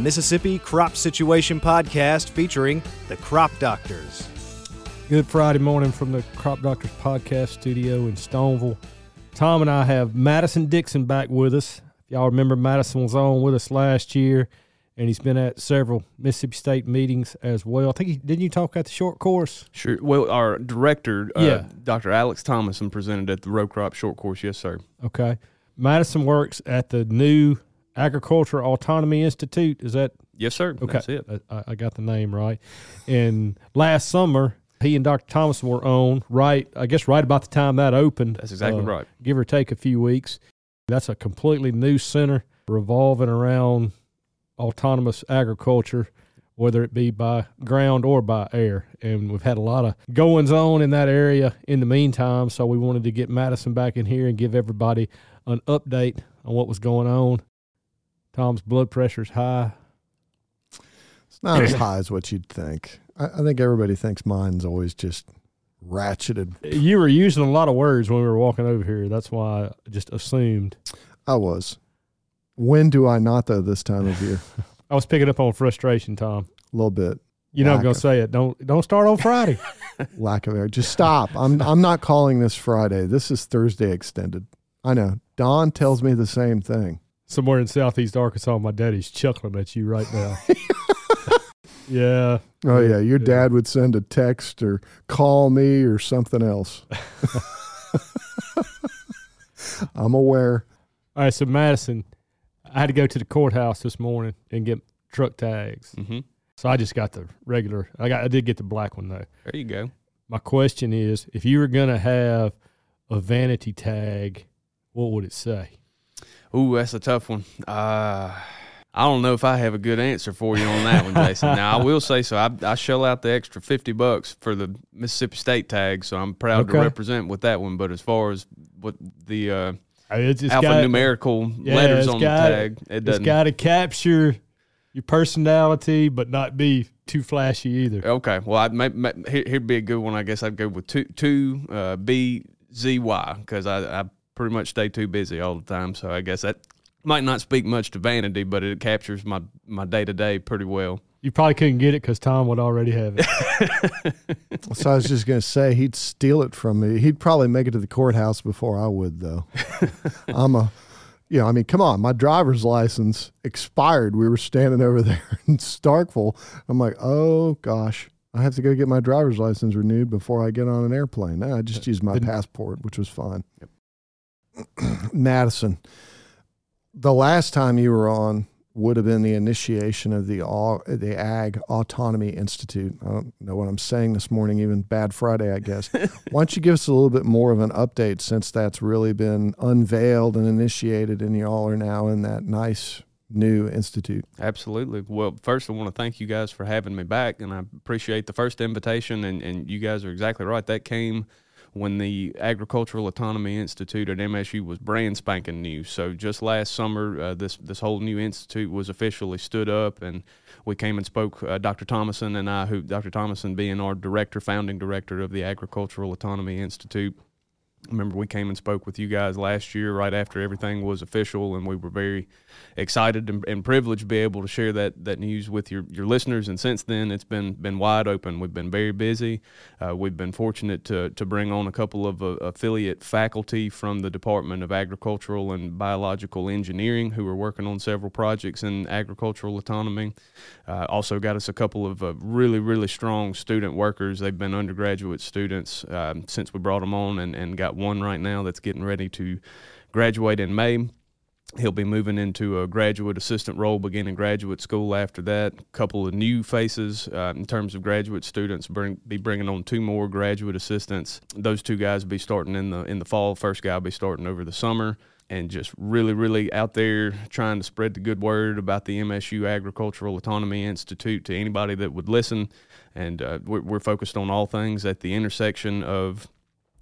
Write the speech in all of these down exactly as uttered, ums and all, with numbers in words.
Mississippi Crop Situation Podcast featuring the Crop Doctors. Good Friday morning from the Crop Doctors Podcast studio in Stoneville. Tom and I have Madison Dixon back with us. If y'all remember, Madison was on with us last year, and he's been at several Mississippi State meetings as well. I think he, didn't you talk at the short course? Sure. Well, our director, yeah. uh, Doctor Alex Thomason, presented at the row crop short course. Yes, sir. Okay. Madison works at the new Agricultural Autonomy Institute. Is that? Yes, sir. Okay. That's it. I, I got the name right. And last summer, he and Doctor Thomason were on, right, I guess right about the time that opened. That's exactly uh, right. Give or take a few weeks. That's a completely new center revolving around autonomous agriculture, whether it be by ground or by air. And we've had a lot of goings on in that area in the meantime, so we wanted to get Madison back in here and give everybody an update on what was going on. Tom's blood pressure's high. It's not as high as what you'd think. I, I think everybody thinks mine's always just ratcheted. You were using a lot of words when we were walking over here. That's why I just assumed. I was. When do I not, though, this time of year? I was picking up on frustration, Tom. A little bit. You know I'm going to of, say it. Don't don't start on Friday. Lack of air. Just stop. I'm I'm not calling this Friday. This is Thursday extended. I know. Don tells me the same thing. Somewhere in southeast Arkansas, my daddy's chuckling at you right now. Yeah. Oh, yeah. Your yeah. dad would send a text or call me or something else. I'm aware. All right, so Madison, I had to go to the courthouse this morning and get truck tags. Mm-hmm. So I just got the regular. I got. I did get the black one, though. There you go. My question is, if you were going to have a vanity tag, what would it say? Ooh, that's a tough one. Uh, I don't know if I have a good answer for you on that one, Jason. Now, I will say so. I, I shell out the extra fifty bucks for the Mississippi State tag, so I'm proud okay. to represent with that one. But as far as what the uh, it's, it's alphanumerical yeah, letters on got, the tag, it doesn't. It's got to capture your personality, but not be too flashy either. Okay. Well, I'd may, may, here, here'd be a good one. I guess I'd go with two, two uh, B Z Y because I, I pretty much stay too busy all the time. So I guess that might not speak much to vanity, but it captures my, my day-to-day pretty well. You probably couldn't get it because Tom would already have it. So I was just going to say he'd steal it from me. He'd probably make it to the courthouse before I would, though. I'm a, you know, I mean, come on. My driver's license expired. We were standing over there in Starkville. I'm like, oh, gosh. I have to go get my driver's license renewed before I get on an airplane. No, I just used my Didn't, passport, which was fine. Yep. Madison. The last time you were on would have been the initiation of the the Ag Autonomy Institute. I don't know what I'm saying this morning, even bad Friday, I guess. Why don't you give us a little bit more of an update since that's really been unveiled and initiated and you all are now in that nice new institute? Absolutely. Well, first I want to thank you guys for having me back, and I appreciate the first invitation, and, and you guys are exactly right. That came when the Agricultural Autonomy Institute at M S U was brand spanking new. So just last summer, uh, this this whole new institute was officially stood up, and we came and spoke, uh, Doctor Thomason and I, who Doctor Thomason being our director, founding director of the Agricultural Autonomy Institute. Remember, we came and spoke with you guys last year right after everything was official, and we were very excited and, and privileged to be able to share that that news with your, your listeners. And since then, it's been been wide open. We've been very busy. Uh, we've been fortunate to to bring on a couple of uh, affiliate faculty from the Department of Agricultural and Biological Engineering who are working on several projects in agricultural autonomy. Uh, also got us a couple of uh, really, really strong student workers. They've been undergraduate students um, since we brought them on, and, and got one right now that's getting ready to graduate in May. He'll be moving into a graduate assistant role beginning graduate school after that. A couple of new faces uh, in terms of graduate students, bring, be bringing on two more graduate assistants. Those two guys will be starting in the in the fall. First guy will be starting over the summer. And just really, really out there trying to spread the good word about the M S U Agricultural Autonomy Institute to anybody that would listen. And uh, we're, we're focused on all things at the intersection of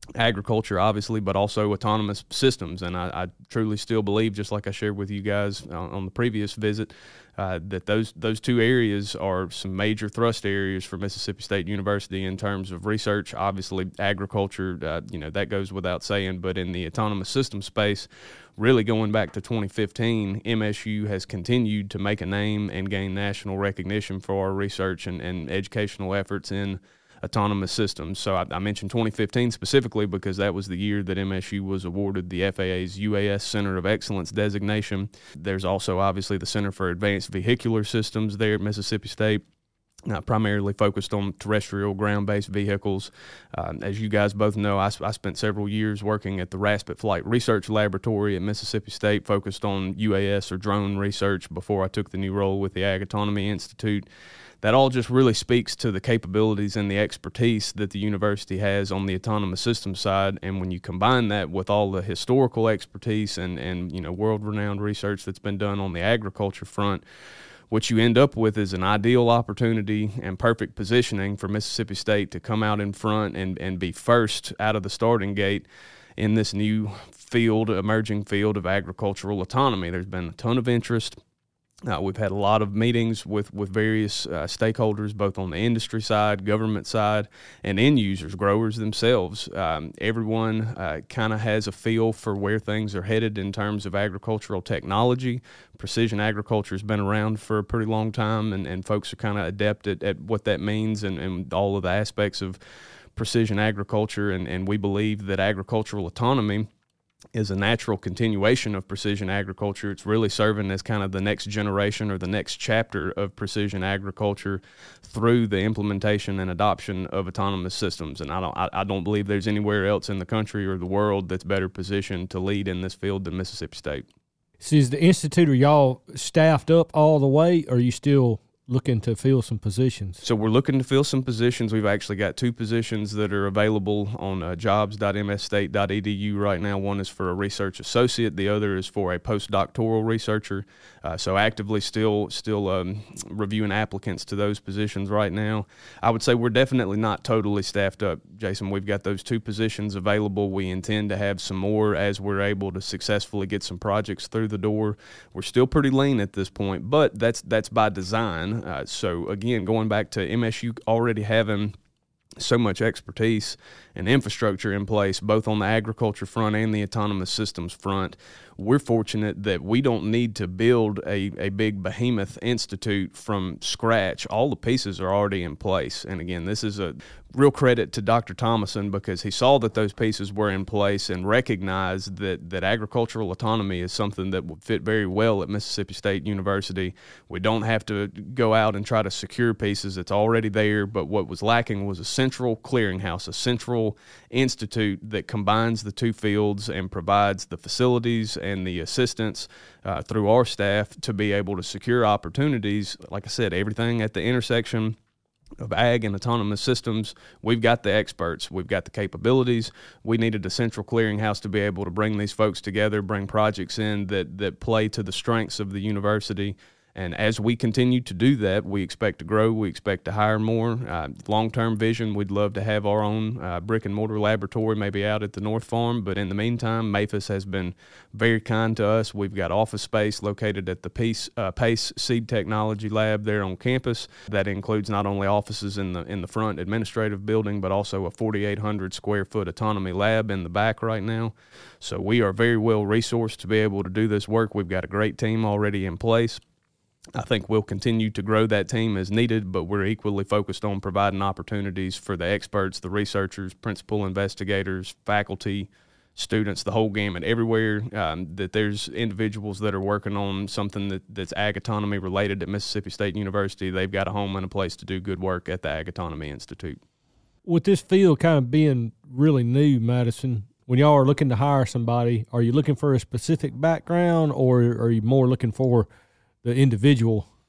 agriculture, obviously, but also autonomous systems. And I, I truly still believe, just like I shared with you guys on, on the previous visit, uh, that those those two areas are some major thrust areas for Mississippi State University in terms of research. Obviously, agriculture, uh, you know, that goes without saying, but in the autonomous system space, really going back to twenty fifteen, M S U has continued to make a name and gain national recognition for our research and, and educational efforts in autonomous systems. So I, I mentioned twenty fifteen specifically because that was the year that M S U was awarded the F A A's U A S Center of Excellence designation. There's also obviously the Center for Advanced Vehicular Systems there at Mississippi State, Uh, primarily focused on terrestrial ground-based vehicles. Um, as you guys both know, I, I spent several years working at the Raspet Flight Research Laboratory at Mississippi State, focused on U A S or drone research before I took the new role with the Ag Autonomy Institute. That all just really speaks to the capabilities and the expertise that the university has on the autonomous systems side. And when you combine that with all the historical expertise and, and you know world-renowned research that's been done on the agriculture front, what you end up with is an ideal opportunity and perfect positioning for Mississippi State to come out in front and, and be first out of the starting gate in this new field, emerging field of agricultural autonomy. There's been a ton of interest. Uh, we've had a lot of meetings with, with various uh, stakeholders, both on the industry side, government side, and end users, growers themselves. Um, everyone uh, kind of has a feel for where things are headed in terms of agricultural technology. Precision agriculture has been around for a pretty long time, and, and folks are kind of adept at, at what that means and, and all of the aspects of precision agriculture. And, and we believe that agricultural autonomy is a natural continuation of precision agriculture. It's really serving as kind of the next generation or the next chapter of precision agriculture through the implementation and adoption of autonomous systems. And I don't, I, I don't believe there's anywhere else in the country or the world that's better positioned to lead in this field than Mississippi State. So is the Institute, are y'all staffed up all the way, or are you still looking to fill some positions? So we're looking to fill some positions. We've actually got two positions that are available on uh, jobs dot m s state dot e d u right now. One is for a research associate. The other is for a postdoctoral researcher. Uh, so actively still still um, reviewing applicants to those positions right now. I would say we're definitely not totally staffed up, Jason. We've got those two positions available. We intend to have some more as we're able to successfully get some projects through the door. We're still pretty lean at this point, but that's that's by design. Uh, so, again, going back to M S U already having so much expertise and infrastructure in place, both on the agriculture front and the autonomous systems front, we're fortunate that we don't need to build a, a big behemoth institute from scratch. All the pieces are already in place. And, again, this is a real credit to Doctor Thomason because he saw that those pieces were in place and recognized that, that agricultural autonomy is something that would fit very well at Mississippi State University. We don't have to go out and try to secure pieces. It's already there, but what was lacking was a central clearinghouse, a central institute that combines the two fields and provides the facilities and the assistance uh, through our staff to be able to secure opportunities. Like I said, everything at the intersection of ag and autonomous systems, we've got the experts, we've got the capabilities. We needed a central clearinghouse to be able to bring these folks together, bring projects in that that play to the strengths of the university. And as we continue to do that, we expect to grow. We expect to hire more. Uh, long-term vision, we'd love to have our own uh, brick-and-mortar laboratory maybe out at the North Farm. But in the meantime, MAFIS has been very kind to us. We've got office space located at the Pace, uh, Pace Seed Technology Lab there on campus. That includes not only offices in the in the front administrative building, but also a forty-eight hundred square foot autonomy lab in the back right now. So we are very well resourced to be able to do this work. We've got a great team already in place. I think we'll continue to grow that team as needed, but we're equally focused on providing opportunities for the experts, the researchers, principal investigators, faculty, students, the whole gamut, everywhere um, that there's individuals that are working on something that, that's ag autonomy related at Mississippi State University. They've got a home and a place to do good work at the Ag Autonomy Institute. With this field kind of being really new, Madison, when y'all are looking to hire somebody, are you looking for a specific background or are you more looking for the individual?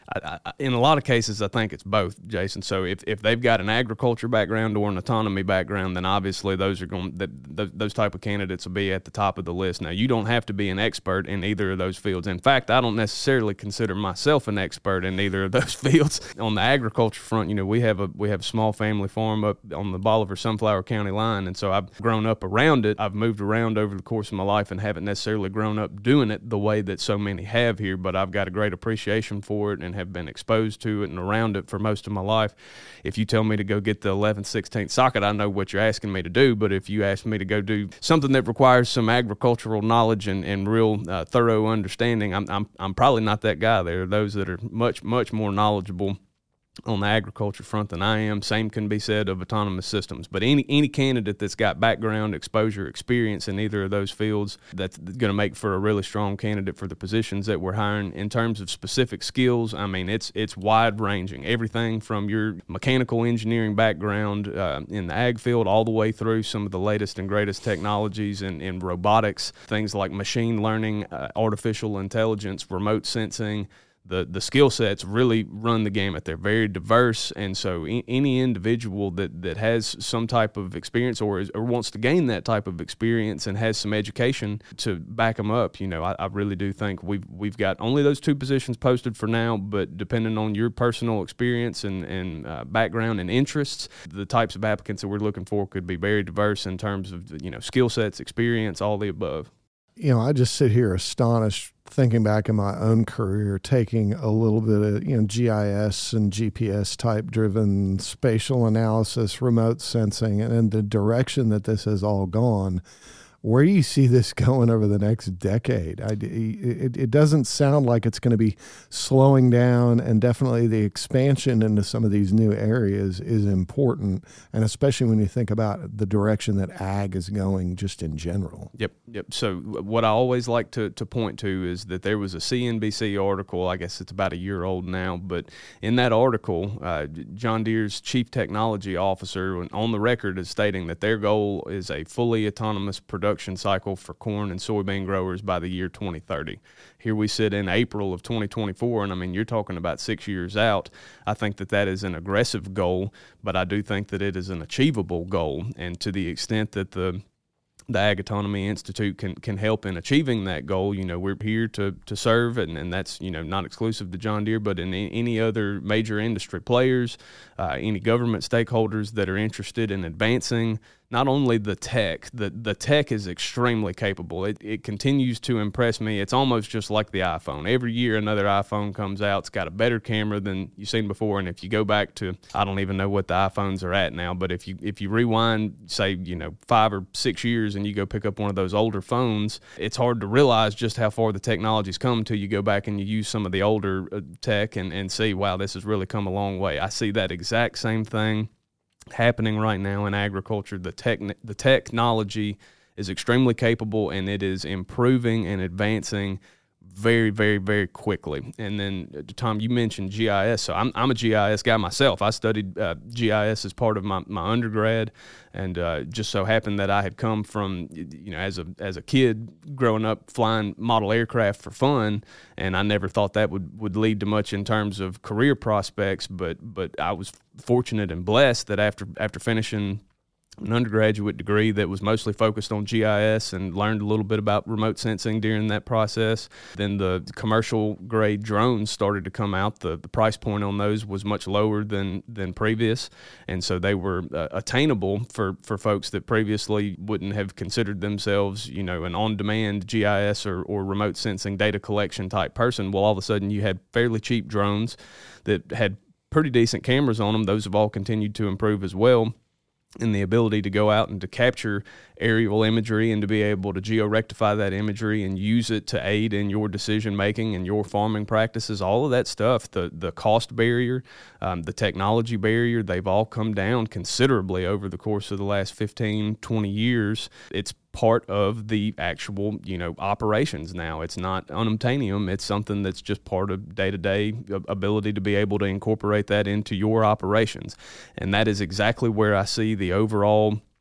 I, I, in a lot of cases, I think it's both, Jason. So if, if they've got an agriculture background or an autonomy background, then obviously those are going that those type of candidates will be at the top of the list. Now, you don't have to be an expert in either of those fields. In fact, I don't necessarily consider myself an expert in either of those fields. On the agriculture front, you know, we have a we have a small family farm up on the Bolivar Sunflower County line, and so I've grown up around it. I've moved around over the course of my life and haven't necessarily grown up doing it the way that so many have here, but I've got a great appreciation for it and have been exposed to it and around it for most of my life. If you tell me to go get the eleventh, sixteenth socket, I know what you're asking me to do, but if you ask me to go do something that requires some agricultural knowledge and, and real uh, thorough understanding, I'm, I'm I'm probably not that guy. There are those that are much, much more knowledgeable on the agriculture front than I am. Same can be said of autonomous systems. But any any candidate that's got background, exposure, experience in either of those fields, that's going to make for a really strong candidate for the positions that we're hiring. In terms of specific skills, I mean, it's it's wide ranging. Everything from your mechanical engineering background uh, in the ag field all the way through some of the latest and greatest technologies in, in robotics, things like machine learning, uh, artificial intelligence, remote sensing. The the skill sets really run the gamut. They're very diverse, and so e- any individual that, that has some type of experience or is, or wants to gain that type of experience and has some education to back them up, you know, I, I really do think we've we've got only those two positions posted for now. But depending on your personal experience and and uh, background and interests, the types of applicants that we're looking for could be very diverse in terms of, you know, skill sets, experience, all the above. You know, I just sit here astonished thinking back in my own career, taking a little bit of, you know, G I S and G P S type driven spatial analysis, remote sensing, and in the direction that this has all gone. Where do you see this going over the next decade? I, it, it doesn't sound like it's going to be slowing down, and definitely the expansion into some of these new areas is important, and especially when you think about the direction that ag is going just in general. Yep, yep. So what I always like to, to point to is that there was a C N B C article, I guess it's about a year old now, but in that article, uh, John Deere's chief technology officer on the record is stating that their goal is a fully autonomous production cycle for corn and soybean growers by the year twenty thirty. Here we sit in April of twenty twenty-four, and I mean, you're talking about six years out. I think that that is an aggressive goal, but I do think that it is an achievable goal, and to the extent that the the Ag Autonomy Institute can can help in achieving that goal, you know, we're here to to serve, and, and that's, you know, not exclusive to John Deere, but in any other major industry players, uh, any government stakeholders that are interested in advancing not only the tech, the, the tech is extremely capable. It, it continues to impress me. It's almost just like the iPhone. Every year another iPhone comes out. It's got a better camera than you've seen before. And if you go back to, I don't even know what the iPhones are at now, but if you if you rewind, say, you know, five or six years and you go pick up one of those older phones, it's hard to realize just how far the technology's come till you go back and you use some of the older uh, tech and, and see, wow, this has really come a long way. I see that exact same thing happening right now in agriculture. The tech, the technology is extremely capable, and it is improving and advancing very, very, very quickly. And then, Tom, you mentioned G I S. So I'm I'm a G I S guy myself. I studied uh, G I S as part of my, my undergrad, and uh, just so happened that I had come from, you know, as a as a kid growing up flying model aircraft for fun, and I never thought that would, would lead to much in terms of career prospects. But but I was fortunate and blessed that after after finishing an undergraduate degree that was mostly focused on G I S and learned a little bit about remote sensing during that process. Then the commercial grade drones started to come out. The, the price point on those was much lower than than previous, and so they were uh, attainable for, for folks that previously wouldn't have considered themselves, you know, an on-demand G I S or, or remote sensing data collection type person. Well, all of a sudden you had fairly cheap drones that had pretty decent cameras on them. Those have all continued to improve as well. And the ability to go out and to capture aerial imagery and to be able to geo-rectify that imagery and use it to aid in your decision-making and your farming practices, all of that stuff, the the cost barrier, um, the technology barrier, they've all come down considerably over the course of the last fifteen, twenty years. It's part of the actual, you know, operations now. It's not unobtainium. It's something that's just part of day-to-day ability to be able to incorporate that into your operations. And that is exactly where I see the overall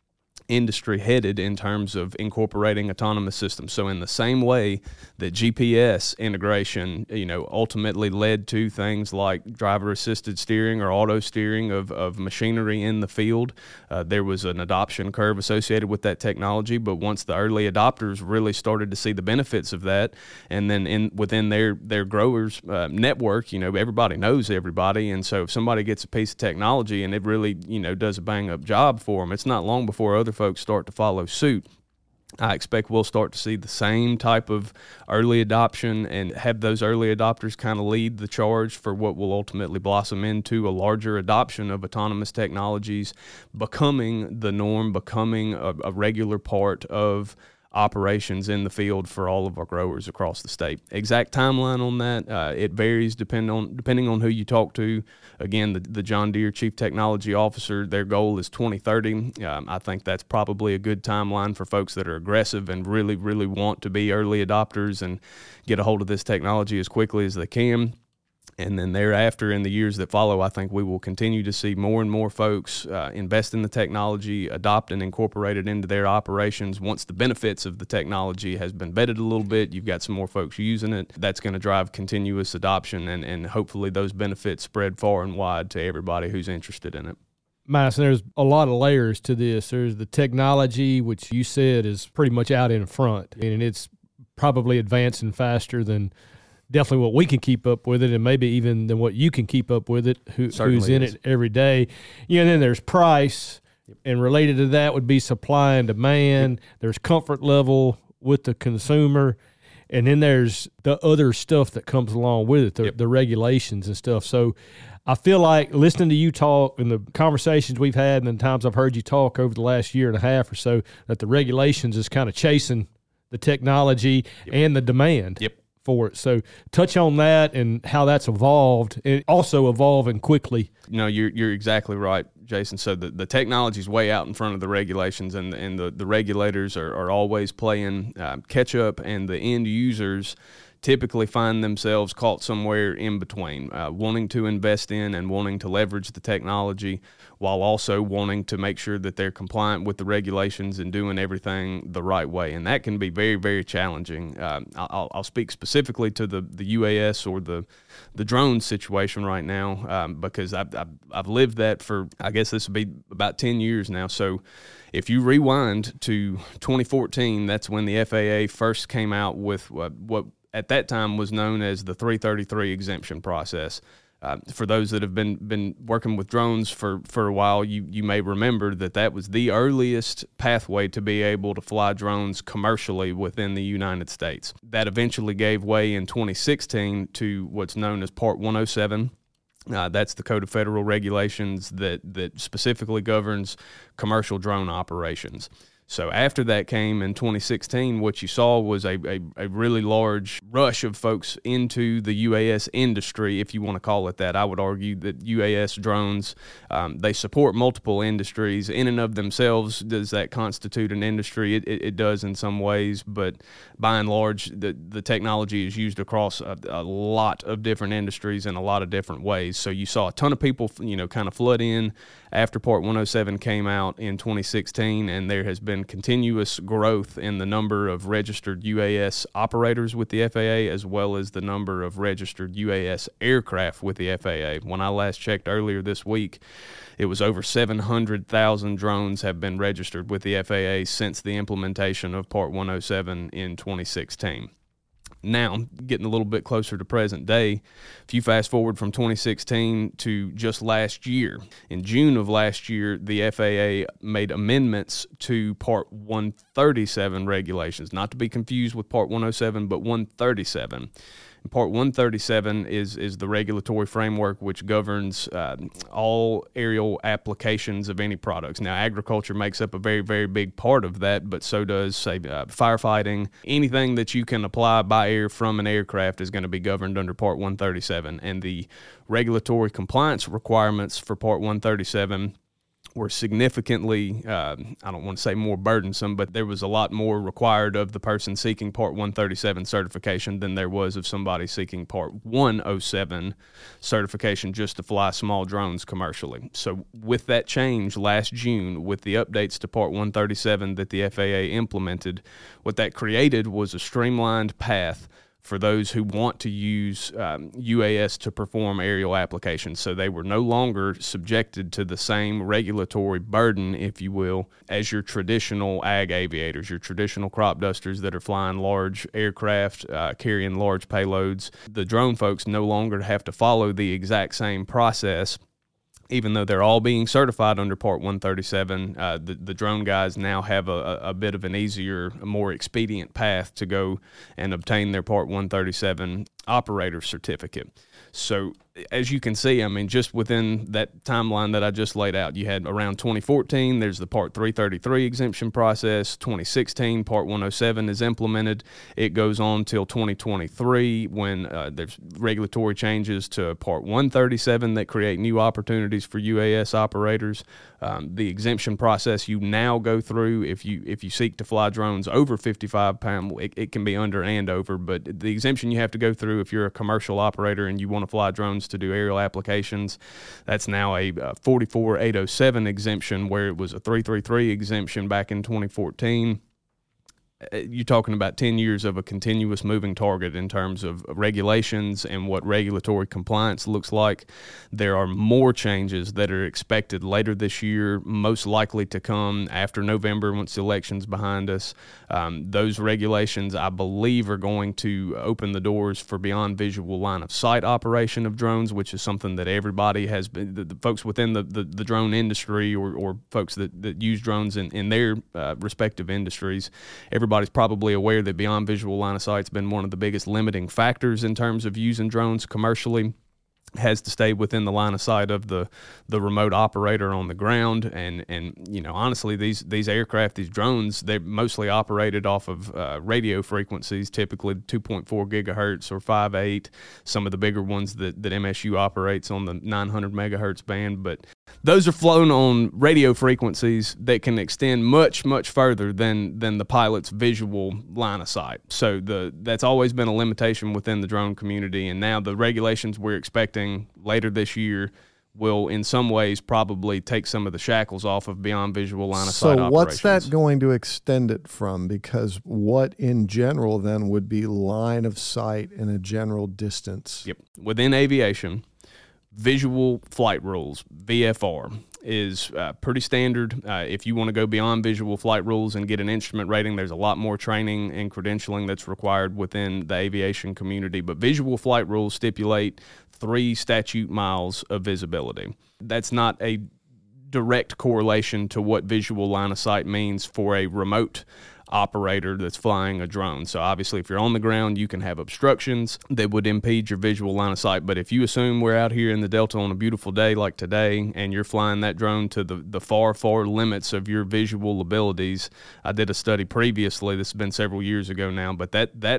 industry headed in terms of incorporating autonomous systems. So in the same way that G P S integration, you know, ultimately led to things like driver assisted steering or auto steering of, of machinery in the field, uh, there was an adoption curve associated with that technology. But once the early adopters really started to see the benefits of that, and then in within their, their growers uh, network, you know, everybody knows everybody. And so if somebody gets a piece of technology and it really, you know, does a bang up job for them, it's not long before other folks start to follow suit. I expect we'll start to see the same type of early adoption and have those early adopters kind of lead the charge for what will ultimately blossom into a larger adoption of autonomous technologies, becoming the norm, becoming a, a regular part of operations in the field for all of our growers across the state. Exact timeline on that, uh, it varies depending on depending on who you talk to. Again, the, the John Deere Chief Technology Officer, their goal is twenty thirty. Um, I think that's probably a good timeline for folks that are aggressive and really, really want to be early adopters and get a hold of this technology as quickly as they can. And then thereafter, in the years that follow, I think we will continue to see more and more folks uh, invest in the technology, adopt and incorporate it into their operations. Once the benefits of the technology has been vetted a little bit, you've got some more folks using it. That's going to drive continuous adoption, and, and hopefully those benefits spread far and wide to everybody who's interested in it. Madison, there's a lot of layers to this. There's the technology, which you said is pretty much out in front, and it's probably advancing faster than definitely what we can keep up with it, and maybe even than what you can keep up with it, who, who's in is. it every day. You know, and then there's price, yep. and related to that would be supply and demand. Yep. There's comfort level with the consumer, and then there's the other stuff that comes along with it, the, yep. the regulations and stuff. So I feel like listening to you talk and the conversations we've had and the times I've heard you talk over the last year and a half or so, that the regulations is kind of chasing the technology yep. and the demand. Yep. for it. So touch on that and how that's evolved, and also evolving quickly. You know, you're you're exactly right, Jason. So the, the technology is way out in front of the regulations, and and the, the regulators are, are always playing uh, catch up, and the end users typically find themselves caught somewhere in between, uh, wanting to invest in and wanting to leverage the technology while also wanting to make sure that they're compliant with the regulations and doing everything the right way. And that can be very, very challenging. Um, I'll, I'll speak specifically to the, the U A S or the the drone situation right now um, because I've, I've, I've lived that for, I guess this would be about ten years now. So if you rewind to twenty fourteen, that's when the F A A first came out with what, what at that time was known as the three thirty-three exemption process. Uh, for those that have been been working with drones for, for a while, you, you may remember that that was the earliest pathway to be able to fly drones commercially within the United States. That eventually gave way in twenty sixteen to what's known as Part one oh seven. Uh, that's the Code of Federal Regulations that, that specifically governs commercial drone operations. So after that came in twenty sixteen, what you saw was a, a, a really large rush of folks into the U A S industry, if you want to call it that. I would argue that U A S drones, um, they support multiple industries. In and of themselves, does that constitute an industry? It, it, it does in some ways, but by and large, the, the technology is used across a, a lot of different industries in a lot of different ways. So you saw a ton of people, you know, kind of flood in after Part one oh seven came out in twenty sixteen, and there has been continuous growth in the number of registered U A S operators with the F A A, as well as the number of registered U A S aircraft with the F A A. When I last checked earlier this week, it was over seven hundred thousand drones have been registered with the F A A since the implementation of Part one oh seven in twenty sixteen. Now, getting a little bit closer to present day, if you fast forward from twenty sixteen to just last year, in June of last year, the F A A made amendments to Part one thirty-seven regulations, not to be confused with Part one oh seven, but one thirty-seven. And Part one thirty-seven is is the regulatory framework which governs uh, all aerial applications of any products. Now, agriculture makes up a very, very big part of that, but so does, say, uh, firefighting. Anything that you can apply by air from an aircraft is going to be governed under Part one thirty-seven. And the regulatory compliance requirements for Part one thirty-seven were significantly, uh, I don't want to say more burdensome, but there was a lot more required of the person seeking Part one thirty-seven certification than there was of somebody seeking Part one oh seven certification just to fly small drones commercially. So with that change last June, with the updates to Part one thirty-seven that the F A A implemented, what that created was a streamlined path for those who want to use um, U A S to perform aerial applications. So they were no longer subjected to the same regulatory burden, if you will, as your traditional ag aviators, your traditional crop dusters that are flying large aircraft, uh, carrying large payloads. The drone folks no longer have to follow the exact same process. Even though they're all being certified under Part one thirty-seven, uh, the, the drone guys now have a, a bit of an easier, a more expedient path to go and obtain their Part one thirty-seven operator certificate. So as you can see, I mean, just within that timeline that I just laid out, you had around twenty fourteen, there's the Part three thirty-three exemption process. twenty sixteen, Part one oh seven is implemented. It goes on till twenty twenty-three when uh, there's regulatory changes to Part one thirty-seven that create new opportunities for U A S operators. Um, the exemption process you now go through, if you if you seek to fly drones over fifty-five pounds, it, it can be under and over, but the exemption you have to go through if you're a commercial operator and you want to fly drones to do aerial applications, that's now a uh, forty-four eight oh seven exemption, where it was a three thirty-three exemption back in twenty fourteen. You're talking about ten years of a continuous moving target in terms of regulations and what regulatory compliance looks like. There are more changes that are expected later this year, most likely to come after November once the election's behind us. Um, those regulations, I believe, are going to open the doors for beyond visual line of sight operation of drones, which is something that everybody has been, the, the folks within the, the, the drone industry or, or folks that, that use drones in, in their uh, respective industries, everybody Everybody's probably aware that beyond visual line of sight has been one of the biggest limiting factors in terms of using drones commercially. Has to stay within the line of sight of the, the remote operator on the ground. And, and you know, honestly, these these aircraft, these drones, they're mostly operated off of uh, radio frequencies, typically two point four gigahertz or five point eight, some of the bigger ones that, that M S U operates on the nine hundred megahertz band. But those are flown on radio frequencies that can extend much, much further than than the pilot's visual line of sight. So the that's always been a limitation within the drone community, and now the regulations we're expecting later this year will in some ways probably take some of the shackles off of beyond visual line of sight operations. So what's that going to extend it from? Because what in general then would be line of sight in a general distance? Yep. Within aviation, visual flight rules, V F R, is uh, pretty standard. Uh, if you want to go beyond visual flight rules and get an instrument rating, there's a lot more training and credentialing that's required within the aviation community. But visual flight rules stipulate three statute miles of visibility. That's not a direct correlation to what visual line of sight means for a remote operator that's flying a drone. So obviously if you're on the ground, you can have obstructions that would impede your visual line of sight. But if you assume we're out here in the Delta on a beautiful day like today and you're flying that drone to the, the far, far limits of your visual abilities, I did a study previously, this has been several years ago now, but that that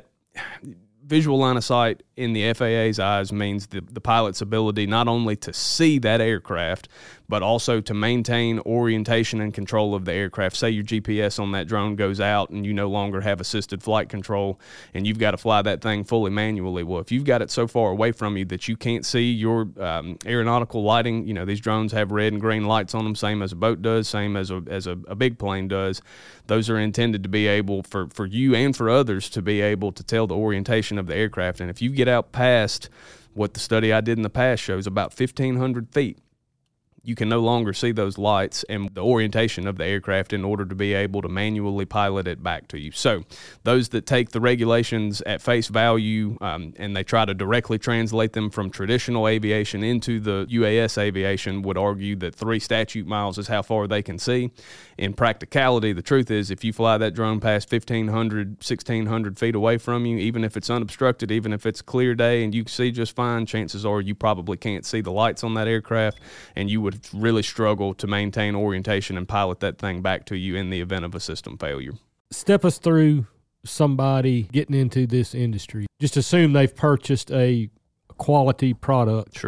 visual line of sight in the F A A's eyes means the, the pilot's ability not only to see that aircraft, but also to maintain orientation and control of the aircraft. Say your G P S on that drone goes out and you no longer have assisted flight control and you've got to fly that thing fully manually. Well, if you've got it so far away from you that you can't see your um, aeronautical lighting, you know, these drones have red and green lights on them, same as a boat does, same as a, as a, a big plane does. Those are intended to be able, for, for you and for others, to be able to tell the orientation of the aircraft. And if you get out past what the study I did in the past shows, about fifteen hundred feet, you can no longer see those lights and the orientation of the aircraft in order to be able to manually pilot it back to you. So those that take the regulations at face value um, and they try to directly translate them from traditional aviation into the U A S aviation would argue that three statute miles is how far they can see. In practicality, the truth is if you fly that drone past fifteen hundred, sixteen hundred feet away from you, even if it's unobstructed, even if it's a clear day and you can see just fine, chances are you probably can't see the lights on that aircraft and you would really struggle to maintain orientation and pilot that thing back to you in the event of a system failure. Step us through somebody getting into this industry. Just assume they've purchased a quality product. Sure.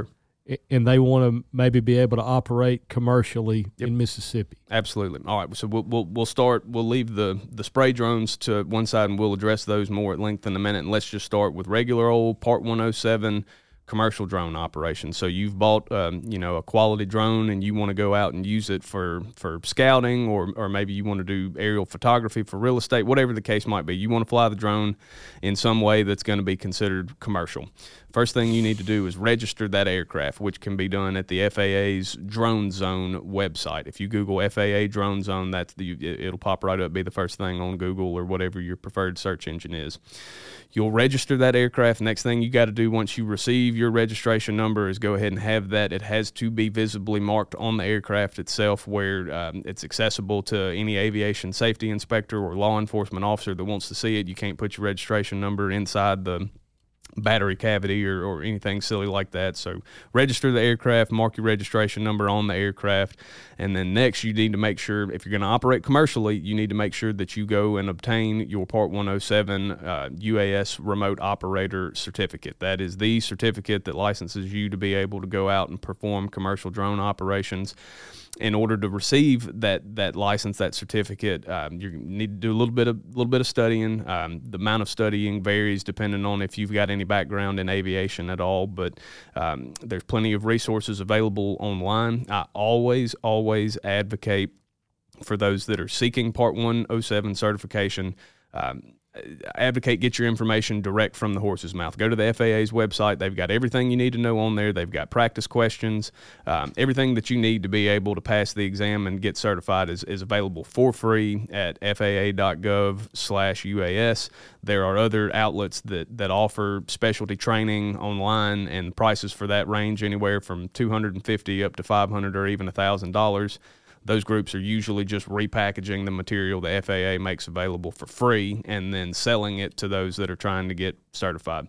and they want to maybe be able to operate commercially Yep. in Mississippi. Absolutely. All right. So we'll, we'll we'll start. We'll leave the the spray drones to one side, and we'll address those more at length in a minute. And let's just start with regular old Part one oh seven commercial drone operations. So you've bought, um, you know, a quality drone, and you want to go out and use it for, for scouting, or or maybe you want to do aerial photography for real estate, whatever the case might be. You want to fly the drone in some way that's going to be considered commercial. First thing you need to do is register that aircraft, which can be done at the F A A's Drone Zone website. If you Google F A A Drone Zone, that's the, it'll pop right up, be the first thing on Google or whatever your preferred search engine is. You'll register that aircraft. Next thing you got to do once you receive your registration number is go ahead and have that. It has to be visibly marked on the aircraft itself where um, it's accessible to any aviation safety inspector or law enforcement officer that wants to see it. You can't put your registration number inside the battery cavity or, or anything silly like that. So register the aircraft, mark your registration number on the aircraft, and then next you need to make sure, if you're going to operate commercially, you need to make sure that you go and obtain your Part one oh seven uh, U A S Remote Operator Certificate. That is the certificate that licenses you to be able to go out and perform commercial drone operations. In order to receive that that license, that certificate, um, you need to do a little bit of little bit of studying. Um, the amount of studying varies depending on if you've got any background in aviation at all. But um, there's plenty of resources available online. I always always advocate for those that are seeking Part one oh seven certification. Um, advocate get your information direct from the horse's mouth. Go to the F A A's website. They've got everything you need to know on there. They've got practice questions. Um, everything that you need to be able to pass the exam and get certified is, is available for free at F A A dot gov slash U A S. There are other outlets that, that offer specialty training online, and prices for that range anywhere from two hundred fifty dollars up to five hundred dollars or even one thousand dollars. Those groups are usually just repackaging the material the F A A makes available for free and then selling it to those that are trying to get certified.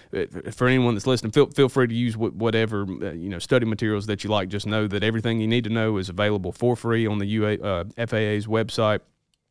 For anyone that's listening, feel feel free to use whatever uh, you know study materials that you like. Just know that everything you need to know is available for free on the U A, uh, F A A's website.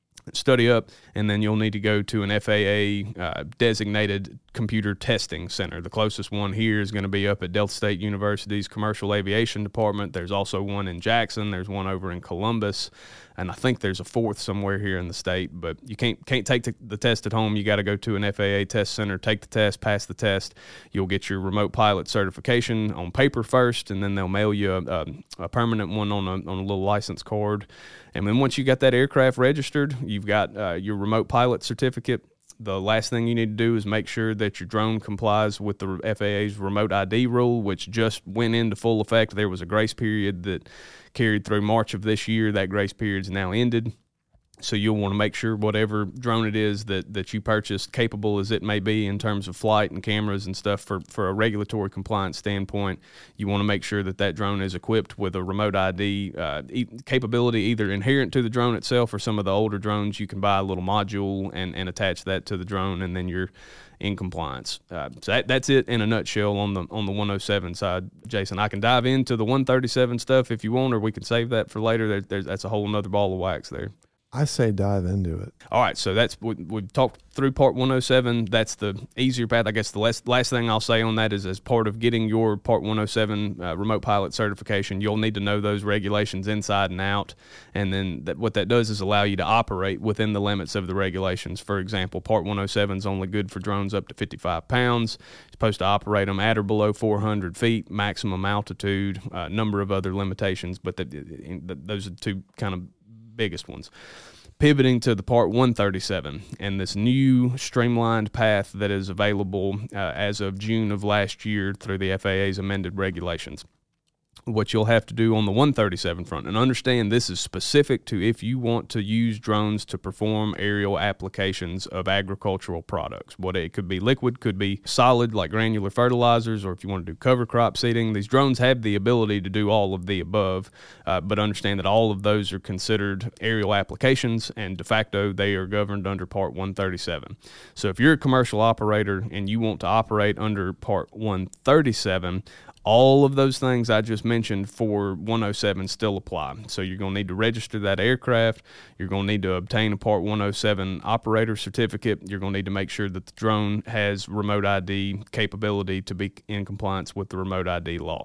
Study up, and then you'll need to go to an F A A uh, designated computer testing center. The closest one here is going to be up at Delta State University's Commercial Aviation Department. There's also one in Jackson. There's one over in Columbus, and I think there's a fourth somewhere here in the state. But you can't can't take the, the test at home. You got to go to an F A A test center, take the test, pass the test. You'll get your remote pilot certification on paper first, and then they'll mail you a, a, a permanent one on a on a little license card. And then once you got that aircraft registered, you've got uh, your remote pilot certificate. The last thing you need to do is make sure that your drone complies with the F A A's remote I D rule, which just went into full effect. There was a grace period that carried through March of this year. That grace period's now ended. So you'll want to make sure whatever drone it is that, that you purchased, capable as it may be in terms of flight and cameras and stuff for, for a regulatory compliance standpoint, you want to make sure that that drone is equipped with a remote I D uh, e- capability either inherent to the drone itself, or some of the older drones you can buy a little module and, and attach that to the drone, and then you're in compliance. Uh, so that, that's it in a nutshell on the on the one oh seven side, Jason. I can dive into the one thirty-seven stuff if you want, or we can save that for later. There, there's, that's a whole nother ball of wax there. I say dive into it. All right, so that's we, we've talked through Part one oh seven. That's the easier path. I guess the last, last thing I'll say on that is, as part of getting your Part one oh seven uh, remote pilot certification, you'll need to know those regulations inside and out. And then that, what that does is allow you to operate within the limits of the regulations. For example, Part one oh seven is only good for drones up to fifty-five pounds. You're supposed to operate them at or below four hundred feet, maximum altitude, a uh, number of other limitations, but the, the, those are two kind of biggest ones. Pivoting to the Part one thirty-seven and this new streamlined path that is available uh, as of June of last year through the F A A's amended regulations. What you'll have to do on the one thirty-seven front, and understand this is specific to if you want to use drones to perform aerial applications of agricultural products. What it could be liquid, could be solid like granular fertilizers, or if you want to do cover crop seeding. These drones have the ability to do all of the above, uh, but understand that all of those are considered aerial applications, and de facto they are governed under Part one thirty-seven. So if you're a commercial operator and you want to operate under Part one thirty-seven, all of those things I just mentioned for one oh seven still apply. So you're going to need to register that aircraft. You're going to need to obtain a Part one oh seven operator certificate. You're going to need to make sure that the drone has remote I D capability to be in compliance with the remote I D law.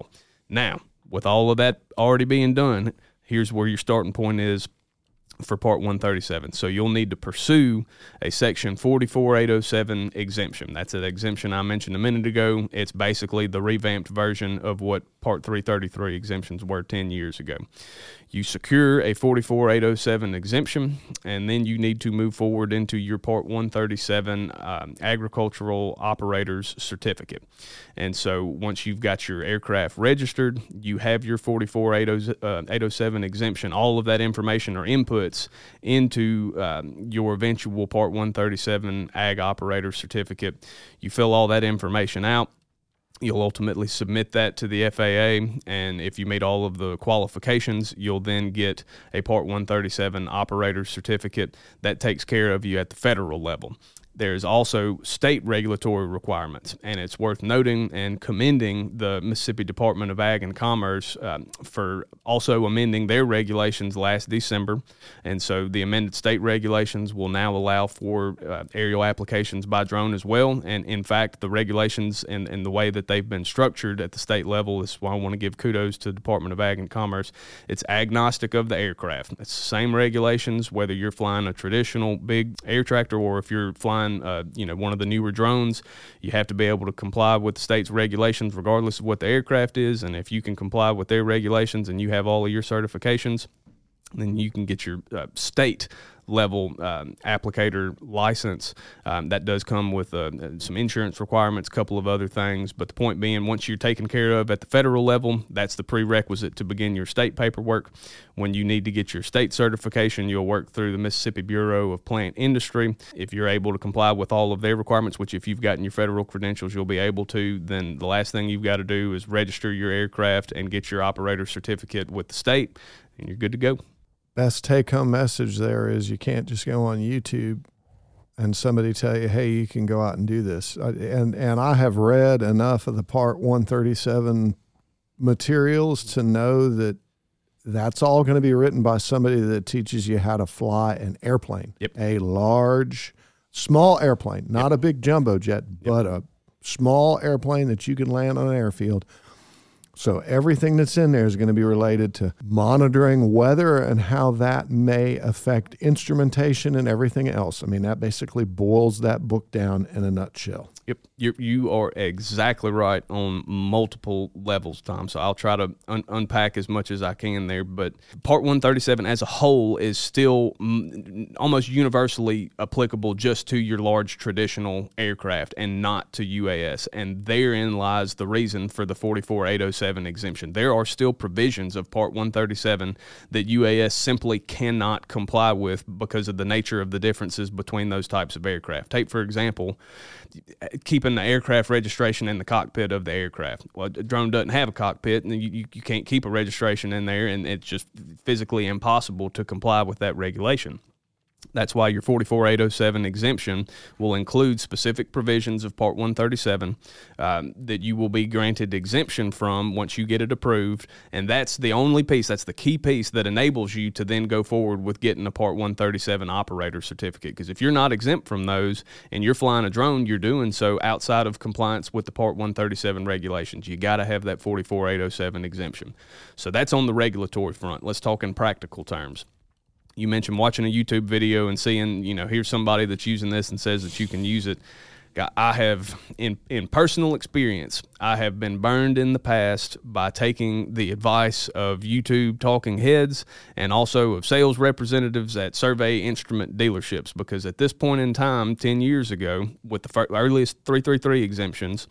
Now, with all of that already being done, here's where your starting point is for Part one thirty-seven. So you'll need to pursue a Section forty-four eight oh seven exemption. That's an exemption I mentioned a minute ago. It's basically the revamped version of what Part three thirty-three exemptions were ten years ago. You secure a forty-four eight oh seven exemption, and then you need to move forward into your Part one thirty-seven um, Agricultural Operator's Certificate. And so once you've got your aircraft registered, you have your forty-four eight oh seven exemption, all of that information or inputs into um, your eventual Part one thirty-seven Ag Operator Certificate. You fill all that information out. You'll ultimately submit that to the F A A, and if you meet all of the qualifications, you'll then get a Part one thirty-seven Operator Certificate that takes care of you at the federal level. There's also state regulatory requirements, and it's worth noting and commending the Mississippi Department of Ag and Commerce um, for also amending their regulations last December. And so the amended state regulations will now allow for uh, aerial applications by drone as well. And in fact, the regulations and, and the way that they've been structured at the state level is why I want to give kudos to the Department of Ag and Commerce. It's agnostic of the aircraft. It's the same regulations, whether you're flying a traditional big air tractor or if you're flying Uh, you know, one of the newer drones. You have to be able to comply with the state's regulations regardless of what the aircraft is, and if you can comply with their regulations and you have all of your certifications, then you can get your uh, state level um, applicator license. Um, that does come with uh, some insurance requirements, a couple of other things, but the point being, once you're taken care of at the federal level, that's the prerequisite to begin your state paperwork. When you need to get your state certification, you'll work through the Mississippi Bureau of Plant Industry. If you're able to comply with all of their requirements, which if you've gotten your federal credentials, you'll be able to, then the last thing you've got to do is register your aircraft and get your operator certificate with the state, and you're good to go. Best take-home message there is you can't just go on YouTube and somebody tell you, hey, you can go out and do this. And and I have read enough of the Part one thirty-seven materials to know that that's all going to be written by somebody that teaches you how to fly an airplane. Yep. A large, small airplane, not yep. a big jumbo jet, yep. but a small airplane that you can land on an airfield. So everything that's in there is going to be related to monitoring weather and how that may affect instrumentation and everything else. I mean, that basically boils that book down in a nutshell. Yep, you you are exactly right on multiple levels, Tom. So I'll try to un- unpack as much as I can there. But Part one thirty-seven as a whole is still m- almost universally applicable just to your large traditional aircraft and not to U A S. And therein lies the reason for the forty-four eight oh seven exemption. There are still provisions of Part one thirty-seven that U A S simply cannot comply with because of the nature of the differences between those types of aircraft. Take, for example, keeping the aircraft registration in the cockpit of the aircraft. Well, a drone doesn't have a cockpit, and you, you can't keep a registration in there, and it's just physically impossible to comply with that regulation. That's why your forty-four eight oh seven exemption will include specific provisions of Part one thirty-seven um, that you will be granted exemption from once you get it approved, and that's the only piece, that's the key piece that enables you to then go forward with getting a Part one thirty-seven operator certificate. Because if you're not exempt from those and you're flying a drone, you're doing so outside of compliance with the Part one thirty-seven regulations. You got to have that forty-four eight oh seven exemption. So that's on the regulatory front. Let's talk in practical terms. You mentioned watching a YouTube video and seeing, you know, here's somebody that's using this and says that you can use it. I have, in, in personal experience, I have been burned in the past by taking the advice of YouTube talking heads and also of sales representatives at survey instrument dealerships, because at this point in time, ten years ago, with the first, earliest three thirty-three exemptions,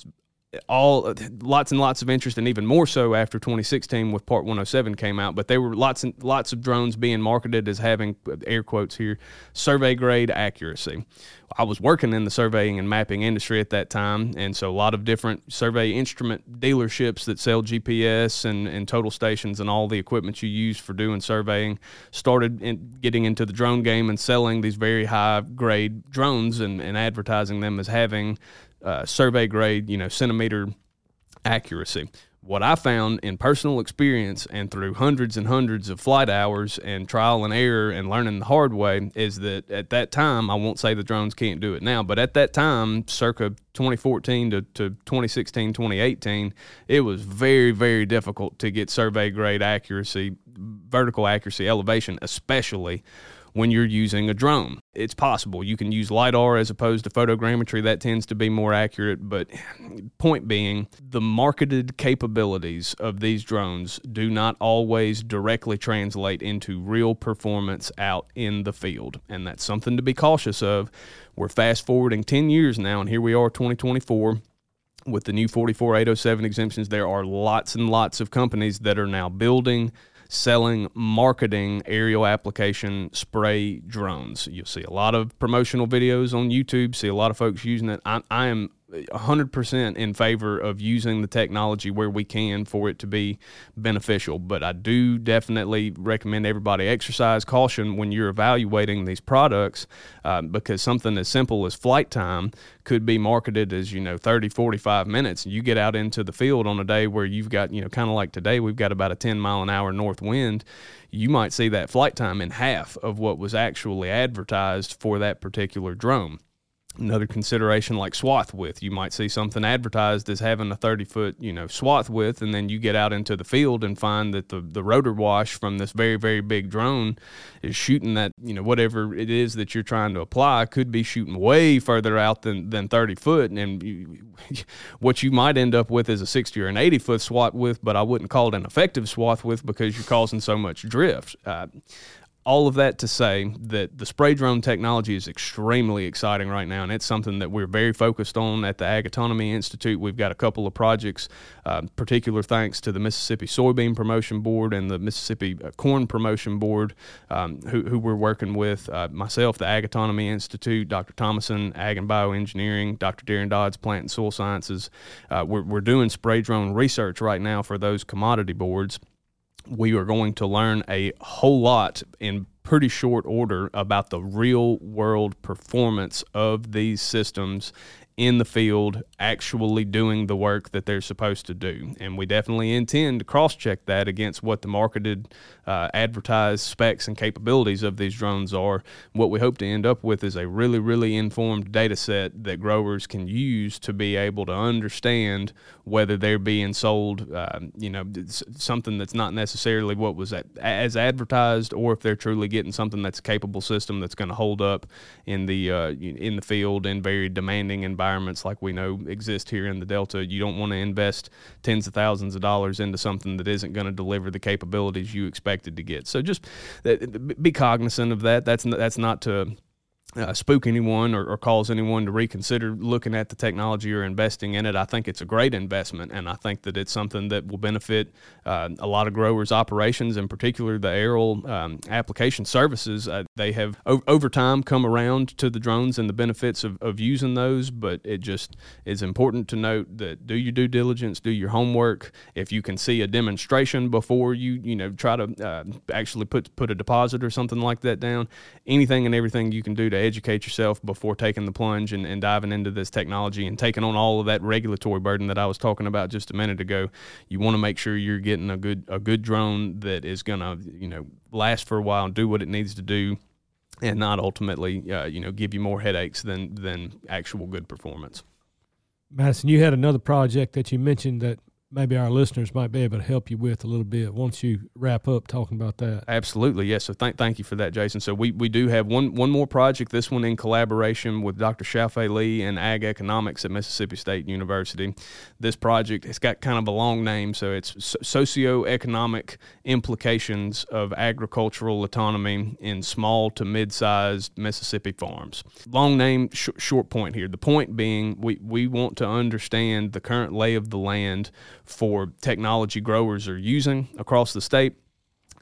all lots and lots of interest, and even more so after twenty sixteen with Part one oh seven came out. But there were lots and lots of drones being marketed as having, air quotes here, survey grade accuracy. I was working in the surveying and mapping industry at that time, and so a lot of different survey instrument dealerships that sell G P S and, and total stations and all the equipment you use for doing surveying started in, getting into the drone game and selling these very high grade drones and, and advertising them as having Uh, survey grade, you know, centimeter accuracy. What I found in personal experience and through hundreds and hundreds of flight hours and trial and error and learning the hard way is that at that time, I won't say the drones can't do it now, but at that time, circa twenty fourteen to, to twenty sixteen, twenty eighteen, it was very, very difficult to get survey grade accuracy, vertical accuracy, elevation, especially when you're using a drone. It's possible. You can use LiDAR as opposed to photogrammetry. That tends to be more accurate. But point being, the marketed capabilities of these drones do not always directly translate into real performance out in the field. And that's something to be cautious of. We're fast forwarding ten years now, and here we are, twenty twenty-four. With the new forty-four eight oh seven exemptions, there are lots and lots of companies that are now building, selling, marketing aerial application spray drones. You'll see a lot of promotional videos on YouTube, see a lot of folks using it. I, I am one hundred percent in favor of using the technology where we can for it to be beneficial, but I do definitely recommend everybody exercise caution when you're evaluating these products, uh, because something as simple as flight time could be marketed as, you know, thirty, forty-five minutes. You get out into the field on a day where you've got, you know, kind of like today, we've got about a ten mile an hour north wind. You might see that flight time in half of what was actually advertised for that particular drone. Another consideration like swath width. You might see something advertised as having a thirty foot, you know, swath width, and then you get out into the field and find that the, the rotor wash from this very, very big drone is shooting that, you know, whatever it is that you're trying to apply could be shooting way further out than, than thirty foot. And you, what you might end up with is a sixty or an eighty foot swath width, but I wouldn't call it an effective swath width because you're causing so much drift. Uh, All of that to say that the spray drone technology is extremely exciting right now, and it's something that we're very focused on at the Ag Autonomy Institute. We've got a couple of projects, uh, particular thanks to the Mississippi Soybean Promotion Board and the Mississippi Corn Promotion Board, um, who, who we're working with. Uh, myself, the Ag Autonomy Institute, Doctor Thomason, Ag and Bioengineering, Doctor Darren Dodds, Plant and Soil Sciences. Uh, we're, we're doing spray drone research right now for those commodity boards. We are going to learn a whole lot in pretty short order about the real world performance of these systems in the field, actually doing the work that they're supposed to do. And we definitely intend to cross-check that against what the marketed, uh, advertised specs and capabilities of these drones are. What we hope to end up with is a really, really informed data set that growers can use to be able to understand whether they're being sold, uh, you know, something that's not necessarily what was at, as advertised, or if they're truly getting something that's a capable system that's going to hold up in the uh, in the field in very demanding environments like we know exist here in the Delta. You don't want to invest tens of thousands of dollars into something that isn't going to deliver the capabilities you expected to get. So just be cognizant of that. That's that's not to Uh, spook anyone or, or cause anyone to reconsider looking at the technology or investing in it. I think it's a great investment, and I think that it's something that will benefit uh, a lot of growers' operations, in particular the aerial um, application services. Uh, they have, o- over time, come around to the drones and the benefits of, of using those, but it just is important to note that do your due diligence, do your homework. If you can see a demonstration before you, you know, try to uh, actually put, put a deposit or something like that down, anything and everything you can do to educate yourself before taking the plunge and, and diving into this technology and taking on all of that regulatory burden that I was talking about just a minute ago. You want to make sure you're getting a good a good drone that is going to, you know, last for a while and do what it needs to do, and not ultimately, uh, you know, give you more headaches than than actual good performance. Madison, you had another project that you mentioned that maybe our listeners might be able to help you with a little bit once you wrap up talking about that. Absolutely, yes. So thank thank you for that, Jason. So we, we do have one one more project, this one in collaboration with Doctor Xiaofei Li and Ag Economics at Mississippi State University. This project, it's got kind of a long name, so it's Socioeconomic Implications of Agricultural Autonomy in Small to Mid-Sized Mississippi Farms. Long name, sh- short point here. The point being, we, we want to understand the current lay of the land for technology growers are using across the state,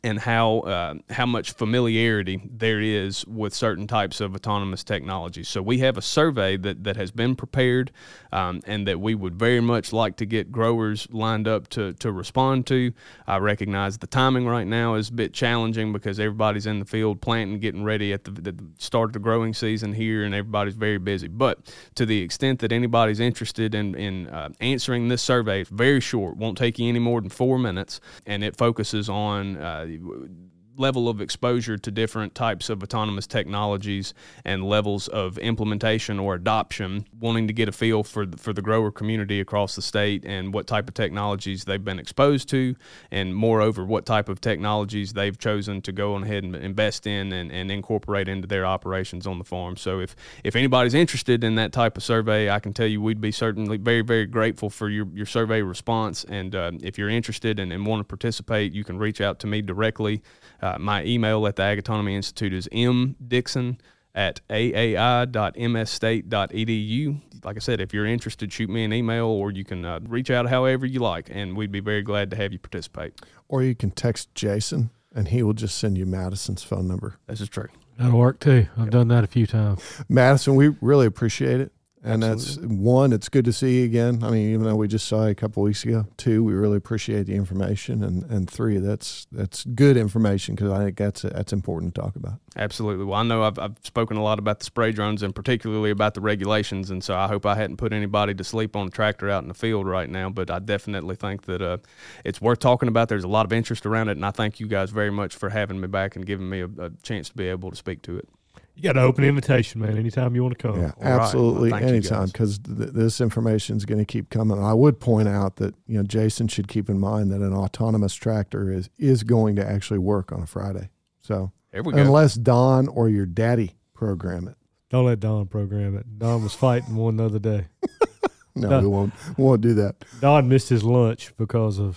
and how uh, how much familiarity there is with certain types of autonomous technologies. So we have a survey that, that has been prepared um, and that we would very much like to get growers lined up to, to respond to. I recognize the timing right now is a bit challenging because everybody's in the field planting, getting ready at the, the start of the growing season here, and everybody's very busy. But to the extent that anybody's interested in, in uh, answering this survey, it's very short, won't take you any more than four minutes, and it focuses on uh, level of exposure to different types of autonomous technologies and levels of implementation or adoption, wanting to get a feel for the, for the grower community across the state and what type of technologies they've been exposed to, and moreover, what type of technologies they've chosen to go on ahead and invest in and, and incorporate into their operations on the farm. So if, if anybody's interested in that type of survey, I can tell you we'd be certainly very, very grateful for your, your survey response. And uh, if you're interested and, and want to participate, you can reach out to me directly. Uh, my email at the Ag Autonomy Institute is mdixon at a a i dot m s state dot e d u. Like I said, if you're interested, shoot me an email, or you can uh, reach out however you like, and we'd be very glad to have you participate. Or you can text Jason, and he will just send you Madison's phone number. This is true. That'll work too. I've yep. done that a few times. Madison, we really appreciate it. And Absolutely. That's one, it's good to see you again. I mean, even though we just saw you a couple of weeks ago. Two, we really appreciate the information. And, and three, that's that's good information because I think that's that's important to talk about. Absolutely. Well, I know I've, I've spoken a lot about the spray drones and particularly about the regulations, and so I hope I hadn't put anybody to sleep on a tractor out in the field right now, but I definitely think that uh, it's worth talking about. There's a lot of interest around it, and I thank you guys very much for having me back and giving me a, a chance to be able to speak to it. You got an open invitation, man, anytime you want to come. Yeah, All absolutely, right. Well, anytime, because th- this information is going to keep coming. I would point out that, you know, Jason should keep in mind that an autonomous tractor is, is going to actually work on a Friday. So There we go. unless Don or your daddy program it. Don't let Don program it. Don was fighting one the other day. No, No. we won't. We won't do that. Don missed his lunch because of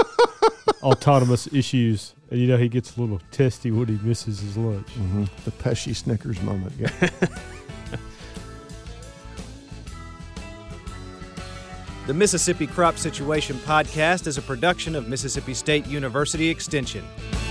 autonomous issues. And you know, he gets a little testy when he misses his lunch. Mm-hmm. The Pesci Snickers moment. Yeah. The Mississippi Crop Situation Podcast is a production of Mississippi State University Extension.